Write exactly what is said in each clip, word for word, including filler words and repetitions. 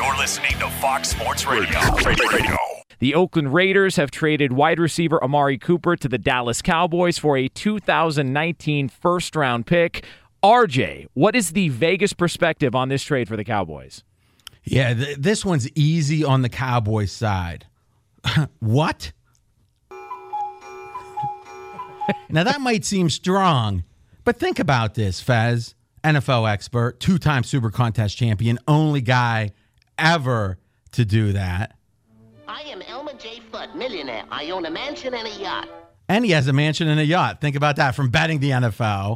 You're listening to Fox Sports Radio. Radio. Radio. The Oakland Raiders have traded wide receiver Amari Cooper to the Dallas Cowboys for a two thousand nineteen first-round pick. R J, what is the Vegas perspective on this trade for the Cowboys? Yeah, th- this one's easy on the Cowboys side. What? Now, that might seem strong, but think about this, Fez, N F L expert, two-time Super Contest champion, only guy ever to do that. I am Elmer J. Fudd, millionaire. I own a mansion and a yacht. And he has a mansion and a yacht. Think about that, from betting the N F L.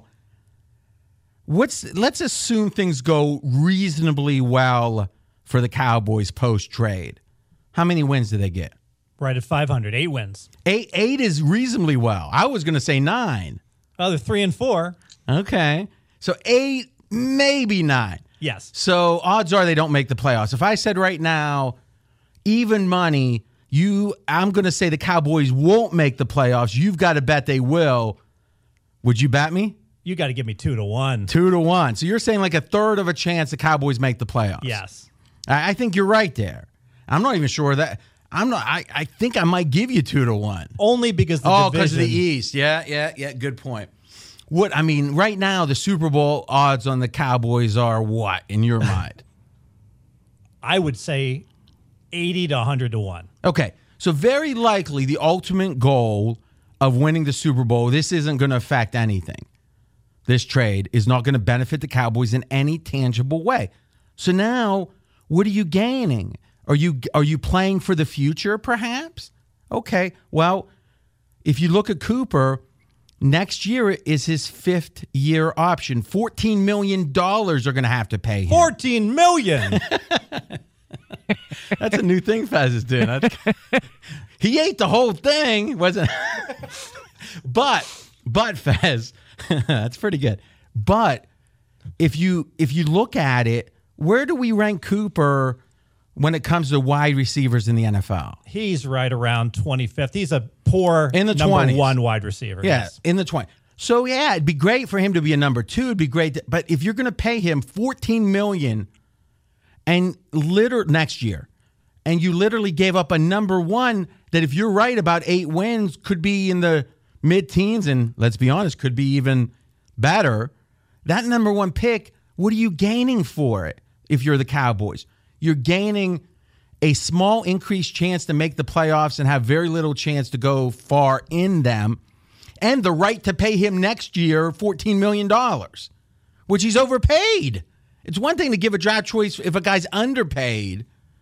What's let's assume things go reasonably well for the Cowboys post-trade. How many wins do they get? Right at five hundred, eight wins. Eight, eight is reasonably well. I was going to say nine. Oh, they're three and four. Okay. So eight, maybe nine. Yes. So odds are they don't make the playoffs. If I said right now, even money, you, I'm going to say the Cowboys won't make the playoffs. You've got to bet they will. Would you bet me? You got to give me two to one. Two to one. So you're saying like a third of a chance the Cowboys make the playoffs. Yes. I, I think you're right there. I'm not even sure that. I'm not. I, I think I might give you two to one. Only because the oh, division. because of the East. Yeah, yeah, yeah. Good point. What I mean, right now the Super Bowl odds on the Cowboys are what in your mind? I would say eighty to one hundred to one. Okay, so very likely the ultimate goal of winning the Super Bowl. This isn't going to affect anything. This trade is not going to benefit the Cowboys in any tangible way. So now, what are you gaining? Are you are you playing for the future, perhaps? Okay, well, if you look at Cooper, next year is his fifth year option. fourteen million dollars are going to have to pay him. fourteen million dollars! That's a new thing Fez is doing. That's, he ate the whole thing, wasn't But, but Fez, that's pretty good. But if you if you look at it, where do we rank Cooper when it comes to wide receivers in the N F L? He's right around twenty-fifth. He's a poor in the number twenties. one wide receiver. Yeah, yes. in the twenties. So, yeah, it'd be great for him to be a number two. It'd be great. To, but if you're going to pay him fourteen million dollars and liter- next year, and you literally gave up a number one that, if you're right about eight wins, could be in the mid-teens and, let's be honest, could be even better, that number one pick, what are you gaining for it if you're the Cowboys? You're gaining a small increased chance to make the playoffs and have very little chance to go far in them, and the right to pay him next year fourteen million dollars, which he's overpaid. It's one thing to give a draft choice if a guy's underpaid.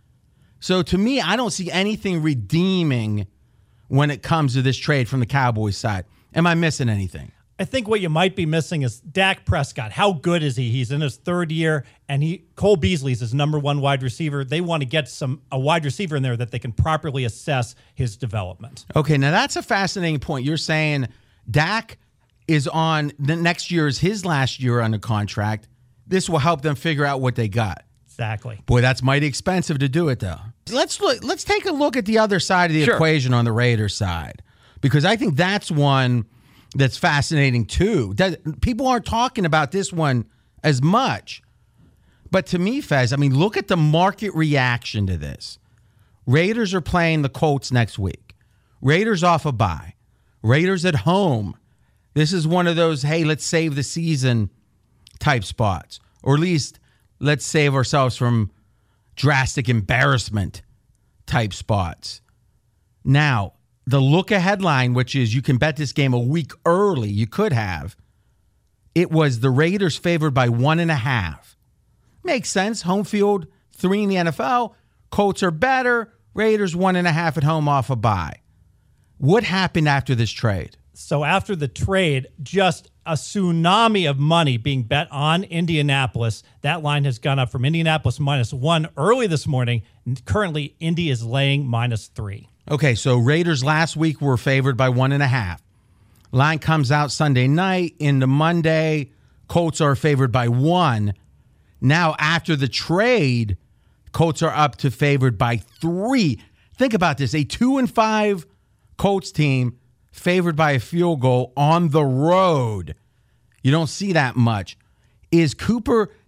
So to me, I don't see anything redeeming when it comes to this trade from the Cowboys side. Am I missing anything? I think what you might be missing is Dak Prescott. How good is he? He's in his third year, and he Cole Beasley's his number one wide receiver. They want to get some a wide receiver in there that they can properly assess his development. Okay, now that's a fascinating point. You're saying Dak is on the next year is his last year under contract. This will help them figure out what they got. Exactly. Boy, that's mighty expensive to do it, though. Let's look. Let's take a look at the other side of the Sure. equation on the Raiders side, because I think that's one that's fascinating too. That, people aren't talking about this one as much. But to me, Fez, I mean, look at the market reaction to this. Raiders are playing the Colts next week. Raiders off a bye. Raiders at home. This is one of those, hey, let's save the season type spots. Or at least let's save ourselves from drastic embarrassment type spots. Now, the look-ahead line, which is you can bet this game a week early, you could have, it was the Raiders favored by one and a half. Makes sense. Home field, three in the N F L. Colts are better. Raiders one and a half at home off a bye. What happened after this trade? So after the trade, just a tsunami of money being bet on Indianapolis. That line has gone up from Indianapolis minus one early this morning. Currently, Indy is laying minus three. Okay, so Raiders last week were favored by one and a half. Line comes out Sunday night into Monday. Colts are favored by one. Now, after the trade, Colts are up to favored by three. Think about this. A two and five Colts team favored by a field goal on the road. You don't see that much. Is Cooper,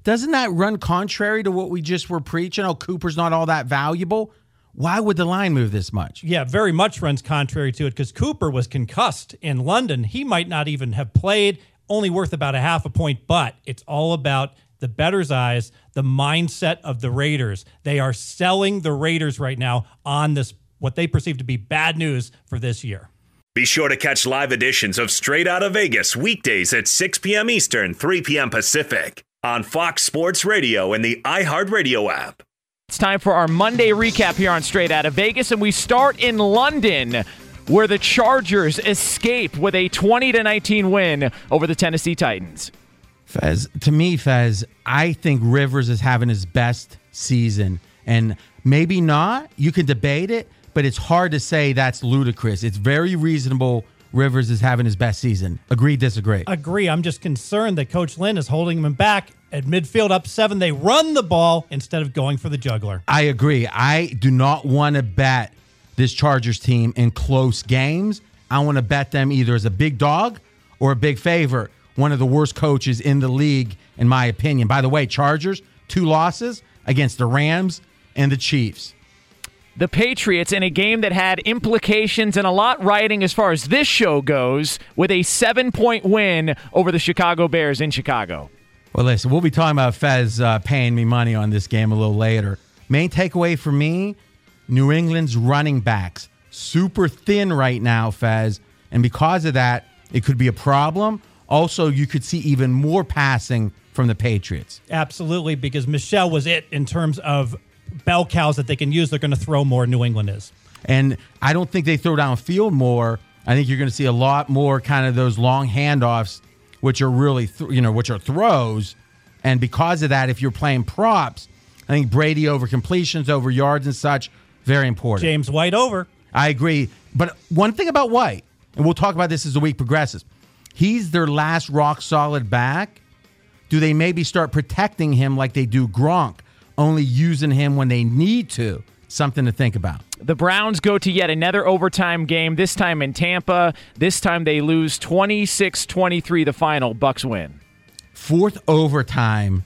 doesn't that run contrary to what we just were preaching? Oh, Cooper's not all that valuable. Why would the line move this much? Yeah, very much runs contrary to it because Cooper was concussed in London. He might not even have played, only worth about a half a point, but it's all about the bettor's eyes, the mindset of the Raiders. They are selling the Raiders right now on this, what they perceive to be bad news for this year. Be sure to catch live editions of Straight Outta Vegas weekdays at six p.m. Eastern, three p.m. Pacific on Fox Sports Radio and the iHeartRadio app. It's time for our Monday recap here on Straight Outta Vegas, and we start in London, where the Chargers escape with a twenty to nineteen win over the Tennessee Titans. Fez, to me, Fez, I think Rivers is having his best season, and maybe not. You can debate it, but it's hard to say that's ludicrous. It's very reasonable. Rivers is having his best season. Agree, disagree? Agree. I'm just concerned that Coach Lynn is holding him back at midfield up seven. They run the ball instead of going for the juggler. I agree. I do not want to bet this Chargers team in close games. I want to bet them either as a big dog or a big favorite. One of the worst coaches in the league, in my opinion. By the way, Chargers, two losses against the Rams and the Chiefs. The Patriots, in a game that had implications and a lot riding as far as this show goes, with a seven-point win over the Chicago Bears in Chicago. Well, listen, we'll be talking about Fez uh, paying me money on this game a little later. Main takeaway for me, New England's running backs. Super thin right now, Fez. And because of that, it could be a problem. Also, you could see even more passing from the Patriots. Absolutely, because Michelle was it in terms of bell cows that they can use. They're going to throw more. New England is. And I don't think they throw downfield more. I think you're going to see a lot more kind of those long handoffs, which are really, th- you know, which are throws. And because of that, if you're playing props, I think Brady over completions, over yards and such, very important. James White over. I agree. But one thing about White, and we'll talk about this as the week progresses, he's their last rock-solid back. Do they maybe start protecting him like they do Gronk, only using him when they need to? Something to think about. The Browns go to yet another overtime game, this time in Tampa. This time they lose twenty-six twenty-three, the final. Bucks win. Fourth overtime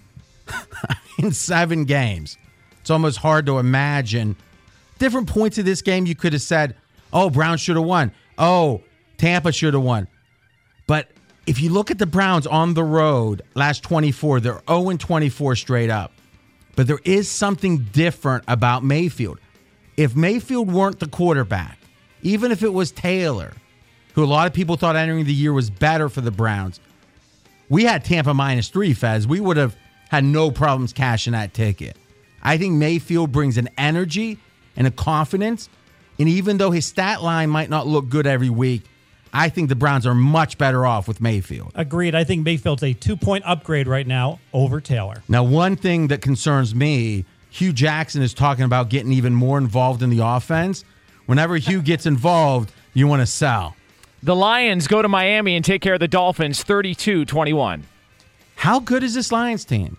in seven games. It's almost hard to imagine. Different points of this game, you could have said, oh, Browns should have won. Oh, Tampa should have won. But if you look at the Browns on the road, last twenty-four, they're oh and twenty-four straight up. But there is something different about Mayfield. If Mayfield weren't the quarterback, even if it was Taylor, who a lot of people thought entering the year was better for the Browns, we had Tampa minus three, Fez. We would have had no problems cashing that ticket. I think Mayfield brings an energy and a confidence, and even though his stat line might not look good every week, I think the Browns are much better off with Mayfield. Agreed. I think Mayfield's a two-point upgrade right now over Taylor. Now, one thing that concerns me, Hugh Jackson is talking about getting even more involved in the offense. Whenever Hugh gets involved, you want to sell. The Lions go to Miami and take care of the Dolphins thirty-two twenty-one. How good is this Lions team?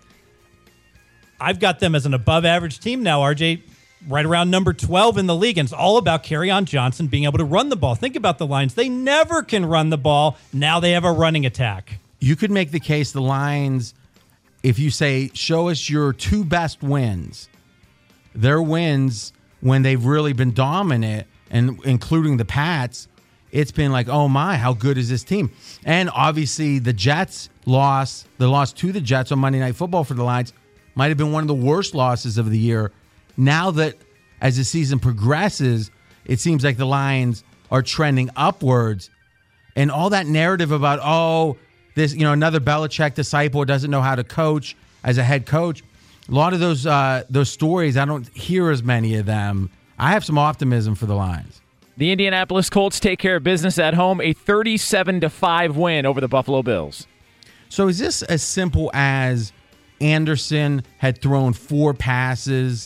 I've got them as an above-average team now, R J. Right around number twelve in the league, and it's all about Kerryon Johnson being able to run the ball. Think about the Lions. They never can run the ball. Now they have a running attack. You could make the case the Lions, if you say, show us your two best wins, their wins when they've really been dominant, and including the Pats, it's been like, oh my, how good is this team? And obviously the Jets loss, the loss to the Jets on Monday Night Football for the Lions might have been one of the worst losses of the year. Now that as the season progresses, it seems like the Lions are trending upwards. And all that narrative about, oh, this, you know, another Belichick disciple doesn't know how to coach as a head coach. A lot of those uh, those stories, I don't hear as many of them. I have some optimism for the Lions. The Indianapolis Colts take care of business at home, a thirty-seven to five win over the Buffalo Bills. So is this as simple as Anderson had thrown four passes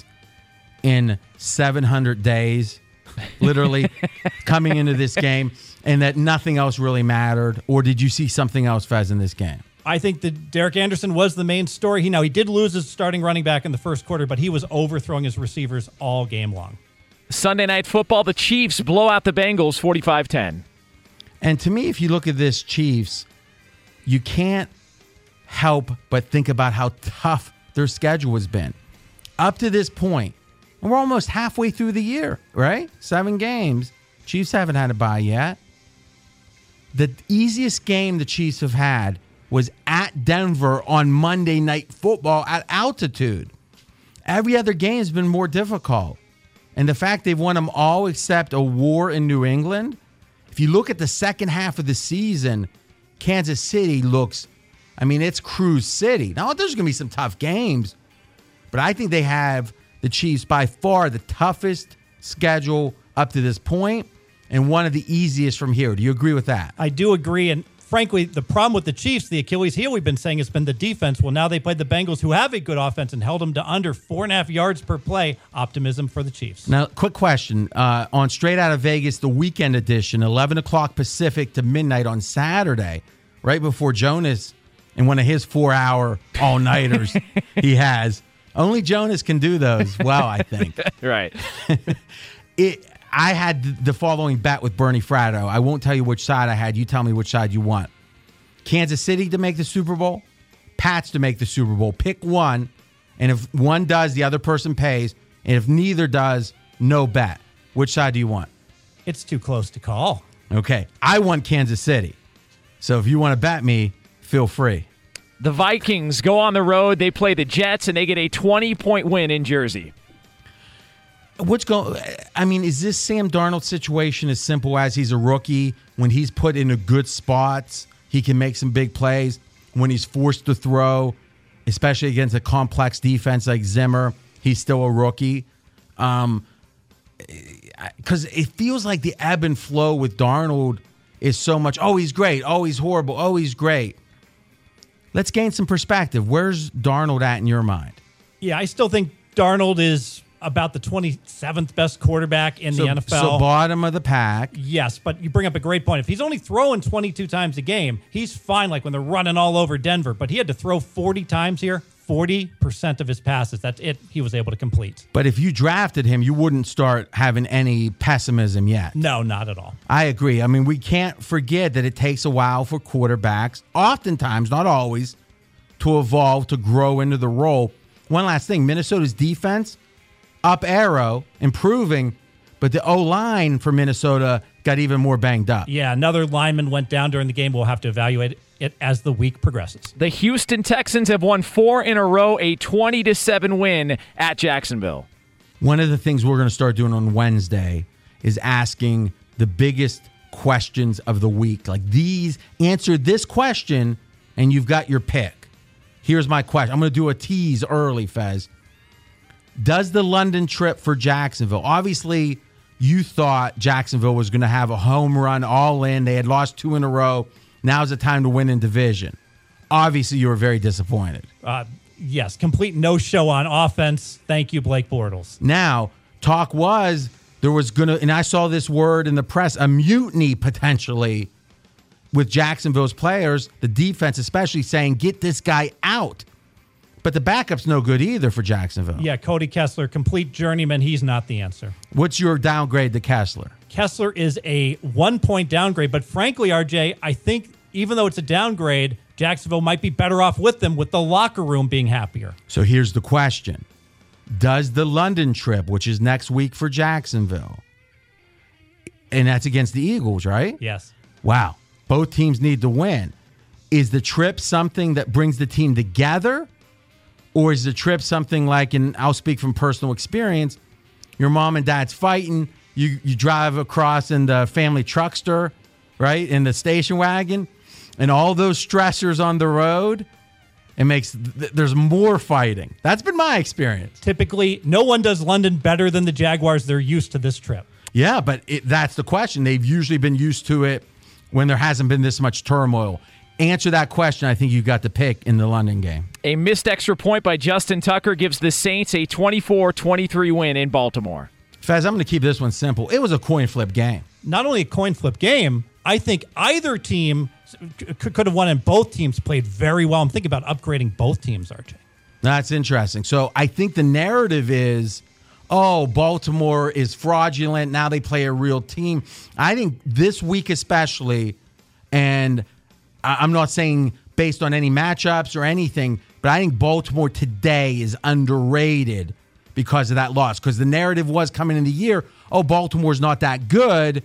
in seven hundred days, literally, coming into this game, and that nothing else really mattered? Or did you see something else, Fez, in this game? I think that Derek Anderson was the main story. He now he did lose his starting running back in the first quarter, but he was overthrowing his receivers all game long. Sunday Night Football, the Chiefs blow out the Bengals forty-five ten. And to me, if you look at this Chiefs, you can't help but think about how tough their schedule has been. Up to this point, and we're almost halfway through the year, right? Seven games. Chiefs haven't had a bye yet. The easiest game the Chiefs have had was at Denver on Monday Night Football at altitude. Every other game has been more difficult. And the fact they've won them all except a war in New England, if you look at the second half of the season, Kansas City looks, I mean, it's Cruise City. Now, there's going to be some tough games, but I think they have the Chiefs by far the toughest schedule up to this point and one of the easiest from here. Do you agree with that? I do agree. And frankly, the problem with the Chiefs, the Achilles heel we've been saying has been the defense. Well, now they played the Bengals, who have a good offense, and held them to under four and a half yards per play. Optimism for the Chiefs. Now, quick question. Uh, on Straight Out of Vegas, the weekend edition, eleven o'clock Pacific to midnight on Saturday, right before Jonas and one of his four-hour all-nighters he has. Only Jonas can do those well, I think. Right. It. I had the following bet with Bernie Fratto. I won't tell you which side I had. You tell me which side you want. Kansas City to make the Super Bowl, Pats to make the Super Bowl. Pick one, and if one does, the other person pays. And if neither does, no bet. Which side do you want? It's too close to call. Okay. I want Kansas City. So if you want to bet me, feel free. The Vikings go on the road. They play the Jets, and they get a twenty-point win in Jersey. What's going? I mean, is this Sam Darnold situation as simple as he's a rookie? When he's put into good spots, he can make some big plays. When he's forced to throw, especially against a complex defense like Zimmer, he's still a rookie. Um, because it feels like the ebb and flow with Darnold is so much. Oh, he's great. Oh, he's horrible. Oh, he's great. Let's gain some perspective. Where's Darnold at in your mind? Yeah, I still think Darnold is about the twenty-seventh best quarterback in so, the N F L. So bottom of the pack. Yes, but you bring up a great point. If he's only throwing twenty-two times a game, he's fine, like when they're running all over Denver. But he had to throw forty times here. forty percent of his passes, that's it, he was able to complete. But if you drafted him, you wouldn't start having any pessimism yet. No, not at all. I agree. I mean, we can't forget that it takes a while for quarterbacks, oftentimes, not always, to evolve, to grow into the role. One last thing, Minnesota's defense, up arrow, improving, but the O-line for Minnesota got even more banged up. Yeah, another lineman went down during the game. We'll have to evaluate it as the week progresses. The Houston Texans have won four in a row, a twenty to seven win at Jacksonville. One of the things we're going to start doing on Wednesday is asking the biggest questions of the week. Like these, answer this question, and you've got your pick. Here's my question. I'm going to do a tease early, Fez. Does the London trip for Jacksonville, obviously you thought Jacksonville was going to have a home run all in. They had lost two in a row. Now's the time to win in division. Obviously, you were very disappointed. Uh, yes, complete no-show on offense. Thank you, Blake Bortles. Now, talk was there was going to, and I saw this word in the press, a mutiny potentially with Jacksonville's players, the defense especially, saying, get this guy out. But the backup's no good either for Jacksonville. Yeah, Cody Kessler, complete journeyman. He's not the answer. What's your downgrade to Kessler? Kessler is a one-point downgrade. But frankly, R J, I think even though it's a downgrade, Jacksonville might be better off with them, with the locker room being happier. So here's the question. Does the London trip, which is next week for Jacksonville, and that's against the Eagles, right? Yes. Wow. Both teams need to win. Is the trip something that brings the team together? Or is the trip something like, and I'll speak from personal experience, your mom and dad's fighting, you you drive across in the family truckster, right, in the station wagon, and all those stressors on the road, it makes, th- there's more fighting. That's been my experience. Typically, no one does London better than the Jaguars. They're used to this trip. Yeah, but it, that's the question. They've usually been used to it when there hasn't been this much turmoil. Answer that question. I think you got the pick in the London game. A missed extra point by Justin Tucker gives the Saints a twenty-four twenty-three win in Baltimore. Fez, I'm going to keep this one simple. It was a coin flip game. Not only a coin flip game, I think either team could have won, and both teams played very well. I'm thinking about upgrading both teams, R J. That's interesting. So I think the narrative is, oh, Baltimore is fraudulent. Now they play a real team. I think this week especially, and I'm not saying based on any matchups or anything, but I think Baltimore today is underrated because of that loss. Because the narrative was coming in the year, oh, Baltimore's not that good,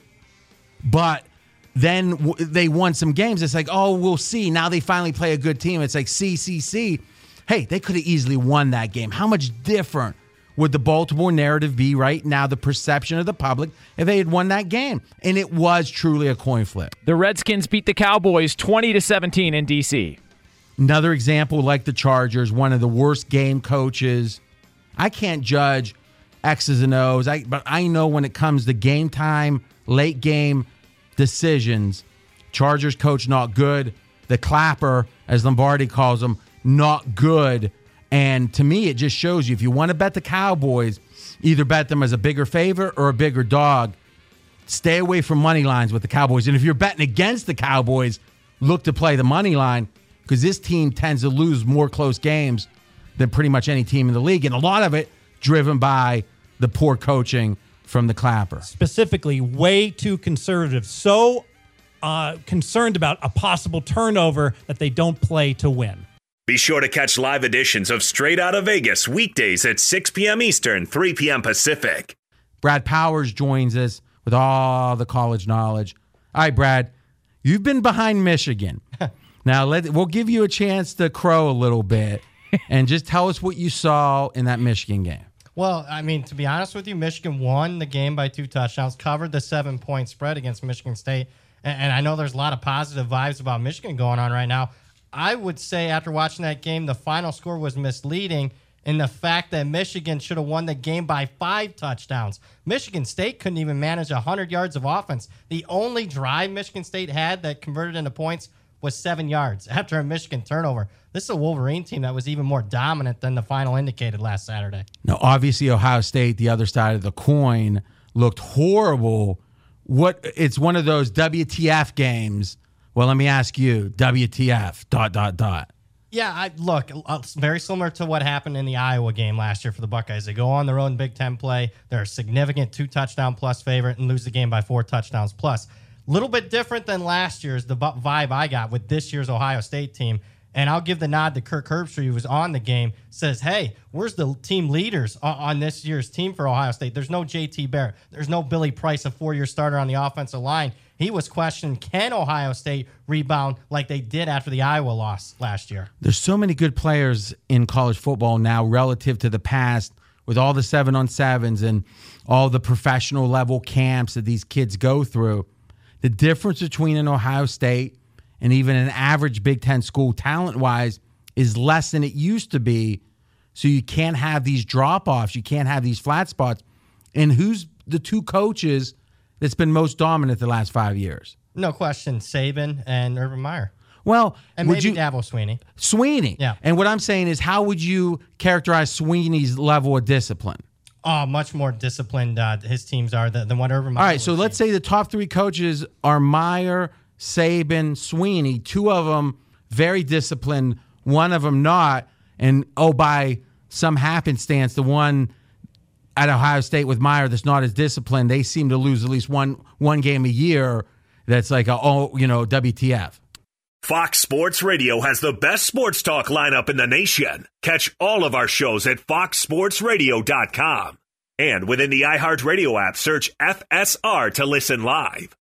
but then w- they won some games. It's like, oh, we'll see. Now they finally play a good team. It's like, see, see, see. Hey, they could have easily won that game. How much different would the Baltimore narrative be right now, the perception of the public, if they had won that game? And it was truly a coin flip. The Redskins beat the Cowboys twenty to seventeen in D C. Another example, like the Chargers, one of the worst game coaches. I can't judge X's and O's, I, but I know when it comes to game time, late game decisions, Chargers coach not good. The Clapper, as Lombardi calls him, not good. And to me, it just shows you, if you want to bet the Cowboys, either bet them as a bigger favorite or a bigger dog. Stay away from money lines with the Cowboys. And if you're betting against the Cowboys, look to play the money line, because this team tends to lose more close games than pretty much any team in the league. And a lot of it driven by the poor coaching from the Clapper. Specifically, way too conservative. So uh, concerned about a possible turnover that they don't play to win. Be sure to catch live editions of Straight Outta Vegas weekdays at six p.m. Eastern, three p.m. Pacific. Brad Powers joins us with all the college knowledge. All right, Brad, you've been behind Michigan. Now, let, we'll give you a chance to crow a little bit and just tell us what you saw in that Michigan game. Well, I mean, to be honest with you, Michigan won the game by two touchdowns, covered the seven-point spread against Michigan State. And, and I know there's a lot of positive vibes about Michigan going on right now. I would say after watching that game, the final score was misleading in the fact that Michigan should have won the game by five touchdowns. Michigan State couldn't even manage one hundred yards of offense. The only drive Michigan State had that converted into points was seven yards after a Michigan turnover. This is a Wolverine team that was even more dominant than the final indicated last Saturday. Now, obviously, Ohio State, the other side of the coin, looked horrible. What? It's one of those W T F games. Well, let me ask you, W T F, dot, dot, dot. Yeah, I, look, uh, very similar to what happened in the Iowa game last year for the Buckeyes. They go on the road in Big Ten play. They're a significant two-touchdown plus favorite and lose the game by four touchdowns plus. A little bit different than last year's, the vibe I got with this year's Ohio State team. And I'll give the nod to Kirk Herbstreit, who was on the game, says, hey, where's the team leaders on this year's team for Ohio State? There's no J T Barrett. There's no Billy Price, a four-year starter on the offensive line. He was questioning, can Ohio State rebound like they did after the Iowa loss last year? There's so many good players in college football now relative to the past, with all the seven-on-sevens and all the professional level camps that these kids go through. The difference between an Ohio State and even an average Big Ten school talent-wise is less than it used to be. So you can't have these drop-offs. You can't have these flat spots. And who's the two coaches that's been most dominant the last five years? No question, Saban and Urban Meyer. Well, and would maybe you, Dabo Swinney. Swinney. Yeah. And what I'm saying is, how would you characterize Swinney's level of discipline? Oh, much more disciplined uh, his teams are than, than what Urban Meyer. All right, so let's say the top three coaches are Meyer, Saban, Swinney. Two of them very disciplined, one of them not. And, oh, by some happenstance, the one at Ohio State with Meyer that's not as disciplined, they seem to lose at least one one game a year that's like, a, oh, you know, W T F. Fox Sports Radio has the best sports talk lineup in the nation. Catch all of our shows at fox sports radio dot com. And within the iHeartRadio app, search F S R to listen live.